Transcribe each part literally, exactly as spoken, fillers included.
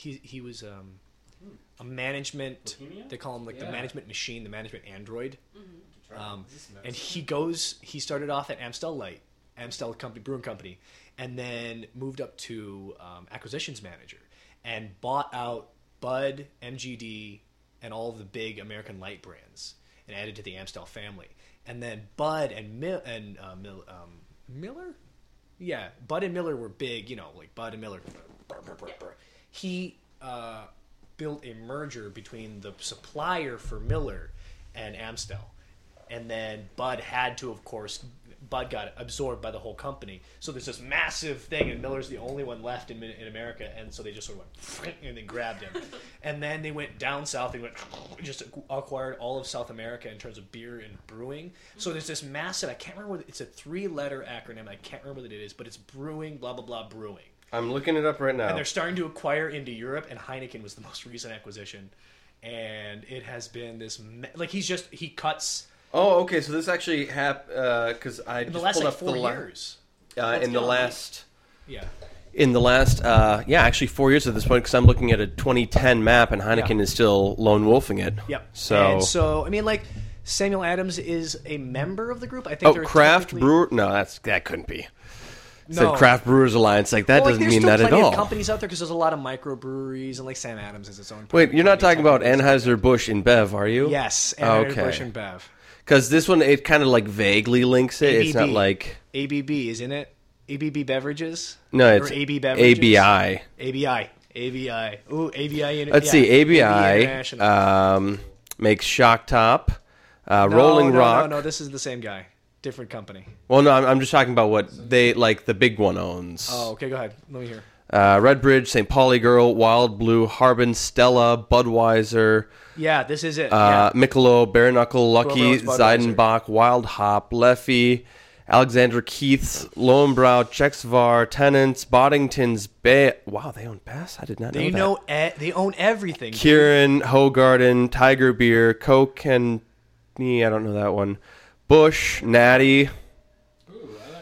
he he was um, a management. Bohemia? They call him like Yeah. the management machine, the management android. Mm-hmm. Um, and he goes. He started off at Amstel Light, Amstel Company Brewing Company, and then moved up to um, acquisitions manager and bought out Bud, M G D, and all of the big American light brands and added to the Amstel family. And then Bud and Mil- and uh, Mil- um, Miller, yeah, Bud and Miller were big. You know, like Bud and Miller. He uh, built a merger between the supplier for Miller and Amstel. And then Bud had to, of course, Bud got absorbed by the whole company. So there's this massive thing, and Miller's the only one left in in America, and so they just sort of went and then grabbed him. And then they went down south. They went just acquired all of South America in terms of beer and brewing. So there's this massive. I can't remember what it's a three-letter acronym. I can't remember what it is, but it's brewing. Blah blah blah brewing. I'm looking it up right now. And they're starting to acquire into Europe, and Heineken was the most recent acquisition. And it has been this me- like he's just he cuts. Oh, okay. So this actually happened because I In the just last pulled like up four the la- years. uh, in the last Yeah. in the last uh, yeah actually four years at this point because I'm looking at a twenty ten map and Heineken Yeah. is still lone wolfing it. Yep. So And so I mean, like Samuel Adams is a member of the group. I think. oh, they're craft technically- brewer? No, that's that couldn't be. It No. said Craft Brewers Alliance. Like that Well, like, doesn't there's mean still that at plenty all. of companies out there because there's a lot of microbreweries and like Sam Adams is its own. Wait, you're not talking company, about technically. Anheuser-Busch InBev, are you? Yes. Okay. Anheuser-Busch and Bev. Because this one, it kind of like vaguely links it. It's not A B B. like A B B, isn't it? A B B Beverages. no, it's or A B Beverages. A B I. A B I. A B I. Ooh, A B I. Inter- Let's yeah. see, A B I International. um, makes Shock Top, uh, no, Rolling no, Rock. No, no, this is the same guy. Different company. Well, no, I'm, I'm just talking about what they like. The big one owns. Oh, okay. Go ahead. Let me hear. Uh, Redbridge, Saint Pauli Girl, Wild Blue, Harbin, Stella, Budweiser, Yeah, this is it. uh, yeah. Michelob, Bare Knuckle, Lucky, owns Budweiser. Zeidenbach, Wild Hop, Leffy, Alexander Keith's, Lowenbrow, Czechsvar, Tennant's, Boddington's, Bay. Wow, they own Bass? I did not know They that. know. E- they own everything. Kieran, Hogarden, Tiger Beer, Coke and I don't know that one. Bush, Natty. Ooh, I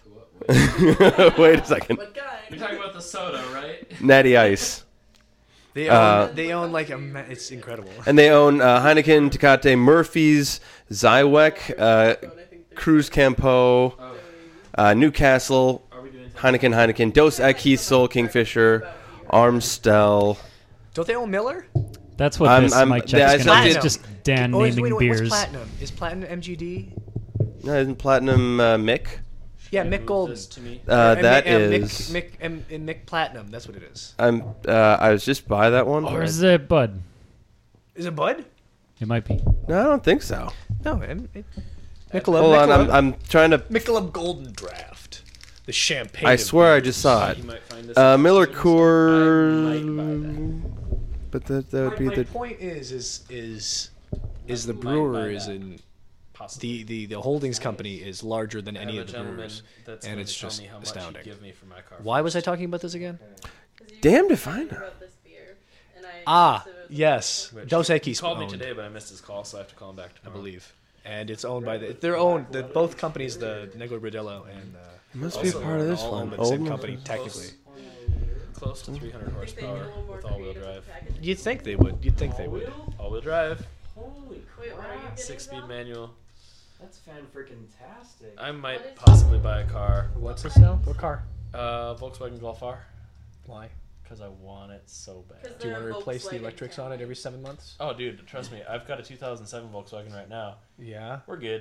like Coke. What- Wait a second. What kind? You're talking about the soda, right? Natty Ice. They own. Uh, they own like a. ma- It's incredible. And they own uh, Heineken, Tecate, Murphy's, Zyweck, uh, Cruz Campo, Oh, uh, Newcastle, are we doing Heineken, Heineken, Dos Equis, Soul Kingfisher, Armstel. Don't they own Miller? That's what I'm- this I'm- mic yeah, check's it's going not- to be. Platinum. It's just Dan Oh, is- naming wait, wait, beers. What's Platinum? Is Platinum M G D? No, isn't Platinum uh, Mick? Yeah, Can you Mick move Golden. this to me? Uh, Uh, that Mi- uh, is. Mick, Mick, and, and Mick Platinum. That's what it is. I'm. Uh, I was just by that one. Or but is it Bud? Is it Bud? It might be. No, I don't think so. No, it, it, Michelob. Hold on, Michelob. I'm, I'm trying to. Michelob Golden Draft. The champagne. I of swear I beers. just saw You it. might find this Uh, in Miller the store. I might buy Coors. But that, that would My, be my the. point is, is, is, is I the might brewer buy is that. in Possibly. the, the the holdings company is larger than I any have of a the gentleman brewers, that's and going it's to tell just me how much astounding. he'd give me for my car. Why was I talking about this again? Damned if I know. About this beer, and I Ah, also- yes, Which- Dos He Equis called me owned, today, but I missed his call, so I have to call him back I tomorrow. believe, and it's owned by the they're owned the both companies, the Negro Brodillo and uh, It must be a also part of this all one. owned by the same Old- company technically. Close to three hundred I think they get a horsepower little more with all-wheel creative drive. with packaging. You'd think they would. You'd think they would. All-wheel drive, Holy Wait, what are you getting? six-speed Rob? manual. That's fan freaking tastic. I might What is possibly buy a car. What's this now? What car? Uh, Volkswagen Golf R. Why? Because I want it so 'Cause bad. Do you want to they're replace the Volkswagen electrics on it every seven months? Oh, dude, trust me. I've got a two thousand seven Volkswagen right now. Yeah. We're good.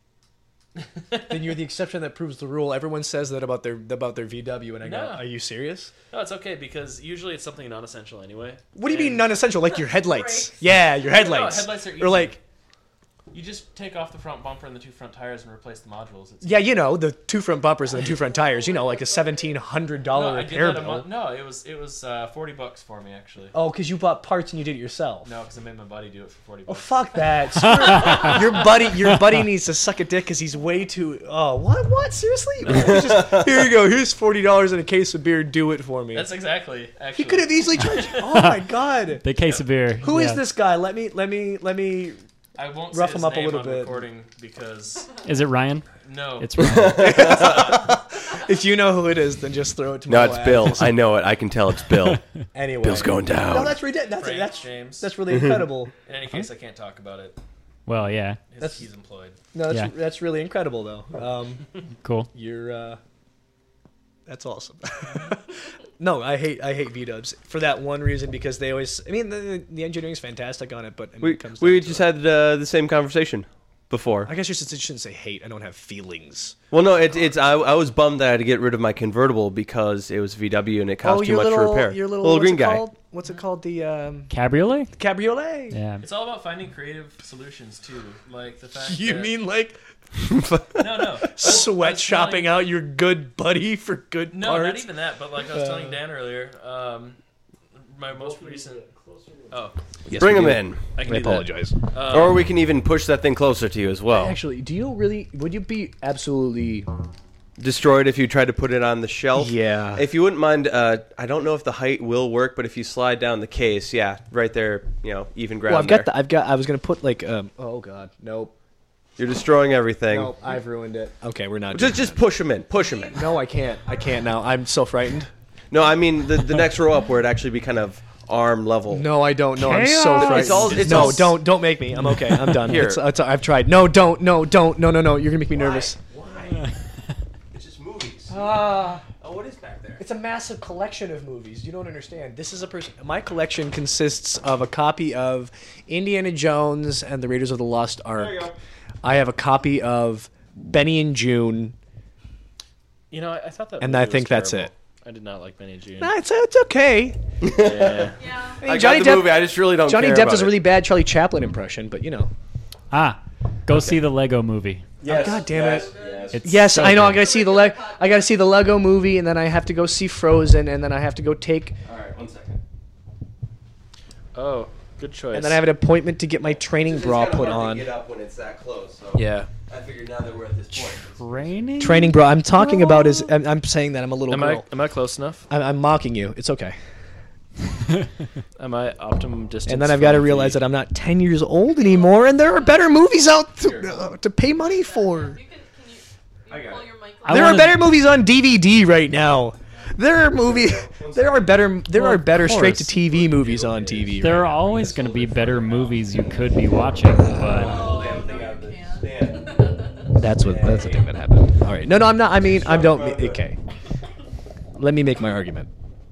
Then you're the exception that proves the rule. Everyone says that about their about their V W, and I go, No. "Are you serious? No, it's okay because usually it's something non-essential anyway. What do you mean And- non-essential? Like your headlights? Brakes. Yeah, your No, headlights. headlights are easy. Or like, You just take off the front bumper and the two front tires and replace the modules. It's yeah, you know, the two front bumpers and the two front tires. You know, like a seventeen hundred dollar no, I did repair that a bill. month. No, it was it was uh, forty bucks for me actually. Oh, because you bought parts and you did it yourself. No, because I made my buddy do it for forty Oh bucks. fuck that! Screw- your buddy, your buddy needs to suck a dick because he's way too. Oh, what? What? Seriously? He's just, here you go. Here's forty dollars and a case of beer. Do it for me. That's exactly actually. He could have easily charged. Oh my god! The case of beer. Who is yeah. this guy? Let me, let me, let me. I won't rough say his him up a name little on bit. recording because Is it Ryan? no. It's Ryan. if you know who it is, then just throw it to me. No, it's Bill. I know it. I can tell it's Bill. Anyway, Bill's going down. No, that's ridiculous. That's Frank that's James. that's really incredible. In any case, I can't talk about it. Well, yeah. His, That's- he's employed. No, that's Yeah. that's really incredible though. Um, Cool. you're uh, that's awesome. No, I hate I hate V-dubs for that one reason because they always. I mean, the, the engineering's fantastic on it, but I mean, We it comes we down to just it. had uh, the same conversation before. I guess you should- shouldn't say hate. I don't have feelings. Well, no, it, it's I, I was bummed that I had to get rid of my convertible because it was V W and it cost too your much little, to repair. Your little, little what's green it guy. Called? What's it called? The um, Cabriolet? cabriolet. Yeah. It's all about finding creative solutions too, like the fact. You that, mean like no, no sweat shopping out your good buddy for good No, parts? not even that. But like I was Uh, telling Dan earlier, um, my most recent. Oh, Yes, Bring we him do. in, I can I do that. apologize. Um, or we can even push that thing closer to you as well. Actually, do you really? Would you be absolutely? Destroyed if you tried to put it on the shelf. Yeah. If you wouldn't mind, uh, I don't know if the height will work, but if you slide down the case, yeah, right there, you know, even ground. Well, I've there. got the. I've got. I was gonna put like. Um. Oh God. Nope. You're destroying everything. Nope. I've ruined it. Okay, we're not. Just, just push him in. Push him in. No, I can't. I can't now. I'm so frightened. No, I mean the the next row up where it actually be kind of arm level. No, I don't. No, I'm so Chaos! frightened. It's all- it's no, all- don't. Don't make me. I'm okay. I'm done. Here. It's, it's, I've tried. No, don't. No, don't. No, no, no. You're gonna make me nervous. Why? It's just movies. Ah. Oh, what is back there? It's a massive collection of movies. You don't understand. This is a person. My collection consists of a copy of Indiana Jones and the Raiders of the Lost Ark. There you go. I have a copy of Benny and June. You know, I, I thought that. And movie I was think that's terrible. it. I did not like Benny and June. Nah, it's it's okay. Yeah. Yeah. I mean, I Johnny got the Depp. movie. I just really don't Johnny care Depp about does a it. really bad Charlie Chaplin impression, but you know. Ah, go see the Lego movie. Yes. God damn it. Yes. It's Yes, so I know. I good. gotta see the leg. I gotta see the Lego movie, and then I have to go see Frozen, and then I have to go take, All right, one second. Oh, good choice. and then I have an appointment to get my training It's bra kinda put hard to on. Get up when it's that close. So Yeah, I figured now that we're at this point. Training? training bra. I'm talking about is. I'm, I'm saying that I'm a little Am I girl. am I close enough? I'm, I'm mocking you. It's okay. Am I optimum distance? And then I've got to from realize the- that I'm not ten years old anymore, and there are better movies out to, uh, to pay money for. You can, can you, I you got pull it. your mic I There wanna- are better movies on D V D right now. There are movies. There are better. There Well, are of better straight to course. T V movies on T V. There right are always going to be better movies you could be watching, but Oh, Damn no, thing out of you the can't. stand. now. That's what. That's the thing that happened. All right. No, no, I'm not. I mean, I don't. Okay. Let me make my argument.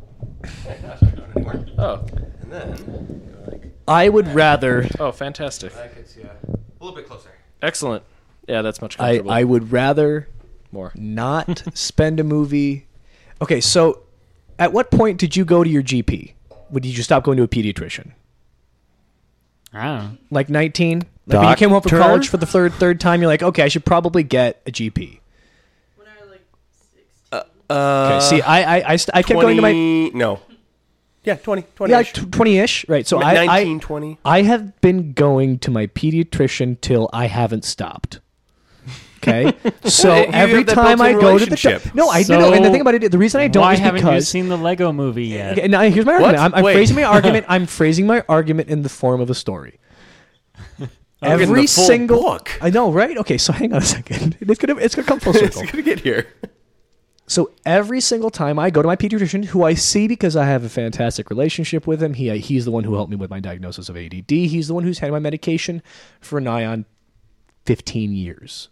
Oh, And then I would rather. oh, fantastic! I could see a, a little bit closer. Excellent. Yeah, that's much I comfortable. I would rather More. not spend a movie. Okay, so at what point did you go to your G P? Would you stop going to a pediatrician? I don't know. Like nineteen? Like when you came home from Doctor? college for the third third time, you're like, okay, I should probably get a G P. When I was like sixteen. Uh, Okay, see, I I I, st- I kept going to my twenty No. Yeah, twenty. twenty. yeah twenty-ish, right? So I nineteen, I twenty. I have been going to my pediatrician till I haven't stopped. Okay, so You every have that time I built-in go to the doc- relationship. no, I So no, no, and the thing about it, the reason I don't Why is haven't you because seen the Lego movie yet? Okay, now here's my argument. What? I'm, I'm Wait. phrasing my argument. I'm phrasing my argument in the form of a story. getting Every the full single book. I know, right? Okay, so hang on a second. It's gonna it's gonna come full It's circle. gonna get here. So every single time I go to my pediatrician, who I see because I have a fantastic relationship with him, he he's the one who helped me with my diagnosis of A D D. He's the one who's had my medication for nigh on fifteen years.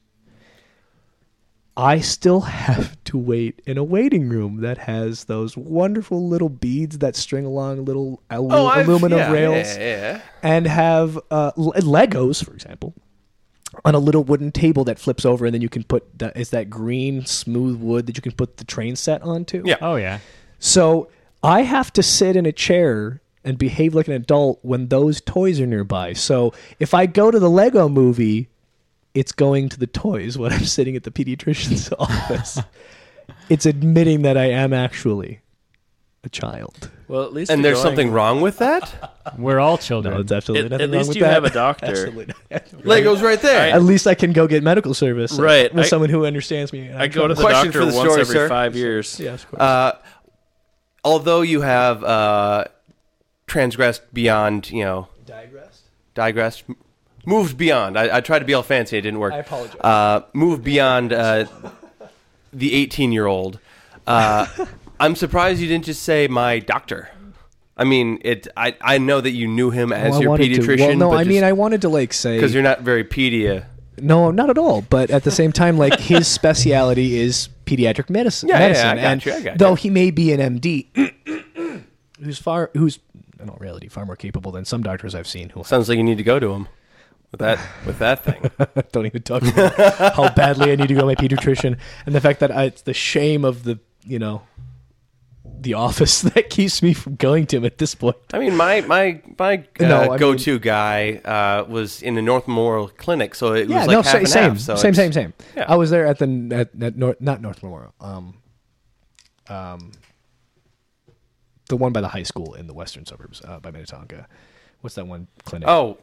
I still have to wait in a waiting room that has those wonderful little beads that string along little alu- Oh, I've- aluminum yeah, rails, Yeah, yeah. and have uh, l- Legos, for example, on a little wooden table that flips over, and then you can put the, it's that green smooth wood that you can put the train set onto. Yeah. Oh, yeah. So I have to sit in a chair and behave like an adult when those toys are nearby. So if I go to the Lego movie, it's going to the toys when I'm sitting at the pediatrician's office. It's admitting that I am actually a child. Well, at least And you're there's going- something wrong with that? We're all children. No, it's absolutely At- nothing at wrong least with you that. have a doctor. Absolutely not. Lego's right there. At least I can go get medical service. uh, Right. With I- someone who understands me. I go to the Question doctor for the once story, every sir. five years. Yeah, of course. Uh, although you have uh, transgressed beyond, you know, Digressed? digressed, m- moved beyond. I, I tried to be all fancy, it didn't work. I apologize. Uh, moved beyond uh, the eighteen-year-old. Uh, I'm surprised you didn't just say my doctor. I mean, it. I, I know that you knew him as Well, I your wanted to- pediatrician. well, no, but I just, mean, I wanted to like say because you're not very pedia. no, not at all. But at the same time, like his speciality is pediatric medicine. Yeah, yeah, medicine. I got and you, I got though you. he may be an M D, who's far, who's in all reality far more capable than some doctors I've seen who Sounds like you need to go to him with that with that thing. don't even talk about how badly I need to go to my pediatrician, and the fact that I, it's the shame of the you know the office that keeps me from going to him at this point. I mean, my my my uh, No, I go-to guy uh, was in the North Memorial Clinic, so it Yeah, was like no, half sa- and same, half. So same, it's- same, same. yeah. I was there at the at, at North, not North Memorial, um, um, the one by the high school in the western suburbs uh, by Minnetonka. What's that one clinic? Oh,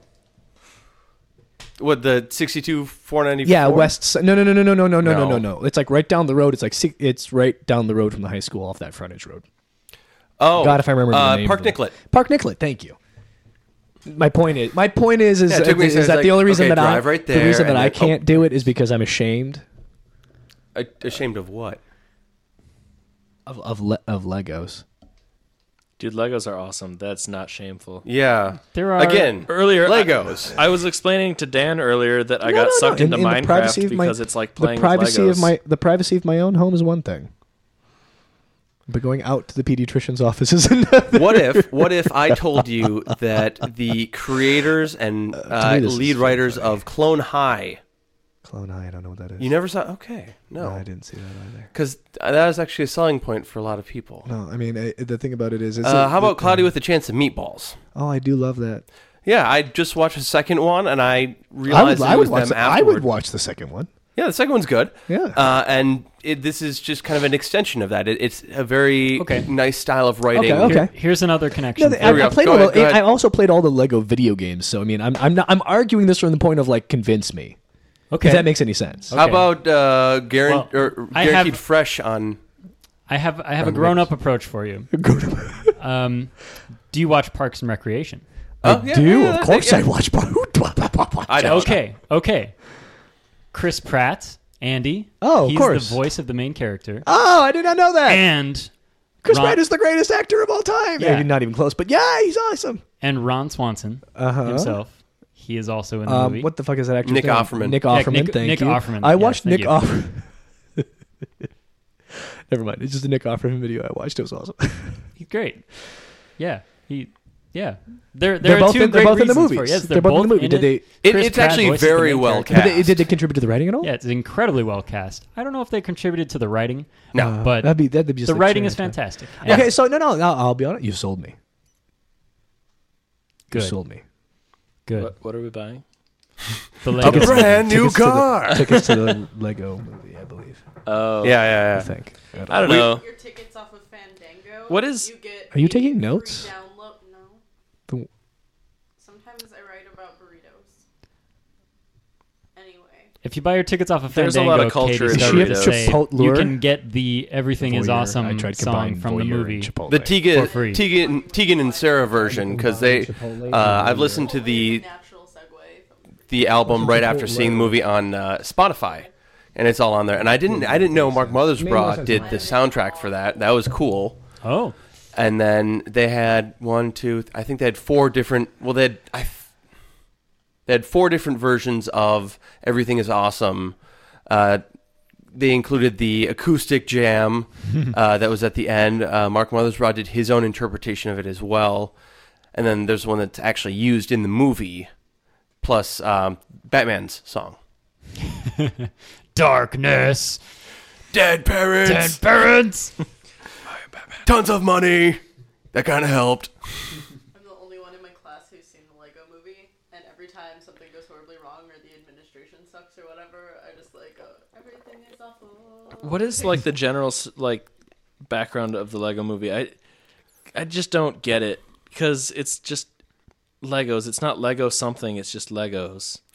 what the sixty-two four ninety-four? yeah, west. si- No, no, no, no, no, no, no, no, no, No. no, no. It's like right down the road. It's like si- it's right down the road from the high school off that frontage road. Oh, God, if I remember the uh, name Park of the- Nicollet. Park Nicollet. Thank you. My point is, my point is, is, Yeah, it took me a is, second, is that like, the only reason okay, that I, drive right the there, reason that and I then- oh. can't do it is because I'm ashamed Uh, ashamed of what? of of, le- of Legos. Dude, Legos are awesome. That's not shameful. Yeah. There are Again, Earlier, Legos. I, I was explaining to Dan earlier that I No, got no, no. sucked In- into in the privacy Minecraft of my- because it's like The playing privacy with Legos. of my the privacy of my own home is one thing, but going out to the pediatrician's office is another. What if what if I told you that the creators and uh, me this is lead so writers funny. of Clone High, Clone High? I don't know what that is. you never saw? Okay, No, no, I didn't see that either. because that is actually a selling point for a lot of people. No, I mean I, the thing about it is, is Uh, it- how about the- Cloudy with a Chance of Meatballs? Oh, I do love that. Yeah, I just watched the second one and I I would, realized I it would was watch. them The, I afterward. would watch the second one. Yeah, the second one's good. Yeah. Uh, and it, this is just kind of an extension of that. It, it's a very Okay. nice style of writing. Okay, okay. Here- here's another connection. No, for I, Here we you. I go. played Go all. ahead, the, go ahead. I also played all the Lego video games. So I mean, I'm I'm not. I'm arguing this from the point of like convince me. Okay. If that makes any sense. How Okay. about uh, guaran- Well, or I guaranteed have- fresh on? I have I have a On the grown up approach for you. Go to. Um, do you watch Parks and Recreation? Oh, I yeah, do. yeah, of course, yeah. I watch. I don't. Okay, okay. Chris Pratt, Andy. Oh, of he's course. the voice of the main character. Oh, I did not know that. And Chris Ron- Pratt is the greatest actor of all time. Yeah. Maybe not even close, but yeah, he's awesome. and Ron Swanson Uh-huh. himself. He is also in the Um, movie. what the fuck is that actor's Nick name? Offerman. Nick Yeah, Offerman. Nick- thank Nick you. Offerman. I Yes, watched thank Nick you. Offerman. Never mind. It's just a Nick Offerman video I watched. It was awesome. He's great. Yeah, he. Yeah, there there They're are both two in, they're great both in the reasons for movies. it. Yes, they're, both in the movie. in Did it. they? It, Chris it's Pratt actually voices the very main well character. Did cast. they, did they contribute to the writing at all? Yeah, it's incredibly well cast. I don't know if they contributed to the writing. No. Uh, but that'd be that'd be just the like writing sharing is it, yeah. fantastic. Okay, so no, no, no. I'll be honest. You sold me. Good. You sold me. Good. What, what are we buying? The A Lego brand new Tickets to the- car. Tickets to the Lego movie, I believe. Oh, Yeah, I yeah, yeah. think. I don't I don't We- know. Your tickets off of Fandango. What is- You get Are you a taking free notes? Download? No. The- Sometimes I write about burritos. Anyway. If you buy your tickets off of There's a Fandango, lot of culture Katie in started to Doritos. say Chipotle? you can get the "Everything Is Voyeur. Awesome" I tried to song combine from the Voyeur movie. and Chipotle. The Tegan, For free. Tegan, Tegan and Sarah version because they. Uh, I've listened to the Natural segue. From the album right after seeing the movie on uh, Spotify, and it's all on there. And I didn't I didn't know Mark Mothersbaugh did the soundtrack for that. That was cool. Oh, And then they had one, two, th- I think they had four different. Well, they had I, f- they had four different versions of "Everything Is Awesome." Uh, they included the acoustic jam uh, that was at the end. Uh, Mark Mothersbaugh did his own interpretation of it as well. And then there's one that's actually used in the movie, plus um, Batman's song. darkness, Dead parents, dead parents. tons of money. That kind of helped. I'm the only one in my class who's seen the Lego movie, and every time something goes horribly wrong or the administration sucks or whatever, I just like, uh, everything is awful. What is like the general s- like background of the Lego movie? I I just don't get it because it's just Legos. It's not Lego something. It's just Legos.